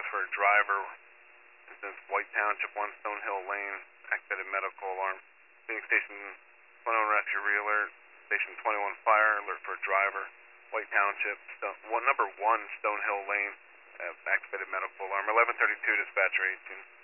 request for a driver. This is White Township, 1 Stonehill Lane, activated medical alarm. Phoenix Station 21 Rescue Re-alert. Station 21 Fire, alert for a driver. White Township, number 1 Stonehill Lane, activated medical alarm. 1132 dispatcher 18.